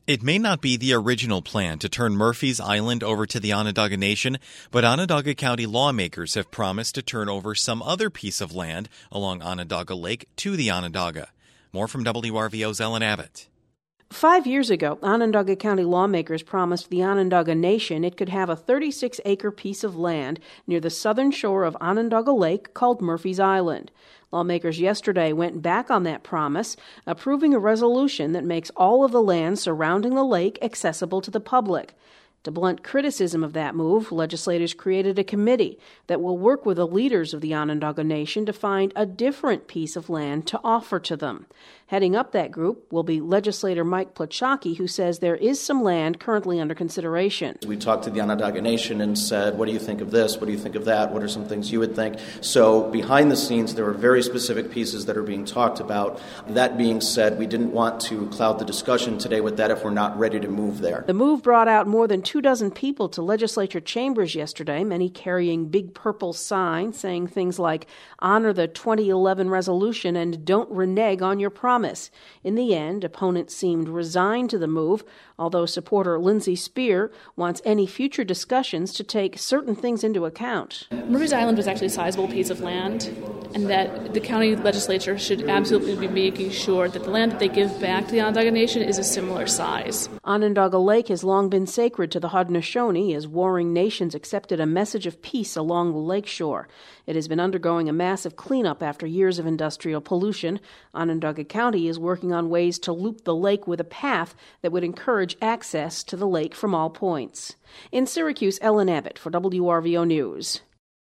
It may not be the original plan to turn Murphy's Island over to the Onondaga Nation, but Onondaga County lawmakers have promised to turn over some other piece of land along Onondaga Lake to the Onondaga. More from WRVO's Ellen Abbott. 5 years ago, Onondaga County lawmakers promised the Onondaga Nation it could have a 36-acre piece of land near the southern shore of Onondaga Lake called Murphy's Island. Lawmakers yesterday went back on that promise, approving a resolution that makes all of the land surrounding the lake accessible to the public. To blunt criticism of that move, legislators created a committee that will work with the leaders of the Onondaga Nation to find a different piece of land to offer to them. Heading up that group will be legislator Mike Plachocki, who says there is some land currently under consideration. We talked to the Onondaga Nation and said, what do you think of this? What do you think of that? What are some things you would think? So behind the scenes, there are very specific pieces that are being talked about. That being said, we didn't want to cloud the discussion today with that if we're not ready to move there. The move brought out more than 24 people to legislature chambers yesterday, many carrying big purple signs saying things like, honor the 2011 resolution and don't renege on your promise. In the end, opponents seemed resigned to the move, although supporter Lindsay Spear wants any future discussions to take certain things into account. Murphy's Island was actually a sizable piece of land, and that the county legislature should absolutely be making sure that the land that they give back to the Onondaga Nation is a similar size. Onondaga Lake has long been sacred to the Haudenosaunee as warring nations accepted a message of peace along the lakeshore. It has been undergoing a massive cleanup after years of industrial pollution. Onondaga County is working on ways to loop the lake with a path that would encourage access to the lake from all points. In Syracuse, Ellen Abbott for WRVO News.